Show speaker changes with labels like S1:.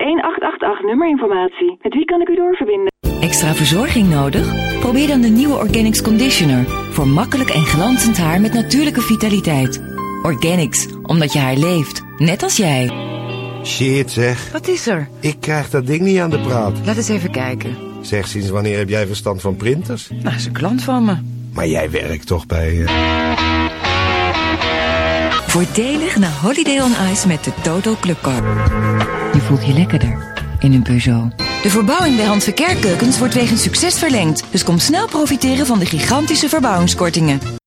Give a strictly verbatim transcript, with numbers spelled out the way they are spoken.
S1: één acht acht acht nummerinformatie. Met wie kan ik u doorverbinden?
S2: Extra verzorging nodig? Probeer dan de nieuwe Organics Conditioner. Voor makkelijk en glanzend haar met natuurlijke vitaliteit. Organics, omdat je haar leeft. Net als jij.
S3: Shit zeg.
S4: Wat is er?
S3: Ik krijg dat ding niet aan de praat.
S4: Laat eens even kijken.
S3: Zeg, sinds wanneer heb jij verstand van printers?
S4: Nou, is een klant van me.
S3: Maar jij werkt toch bij... Uh...
S2: Voordelig naar Holiday on Ice met de Toto Clubcard. Je voelt je lekkerder in een Peugeot. De verbouwing bij Hans Verkerk Keukens wordt wegens succes verlengd. Dus kom snel profiteren van de gigantische verbouwingskortingen.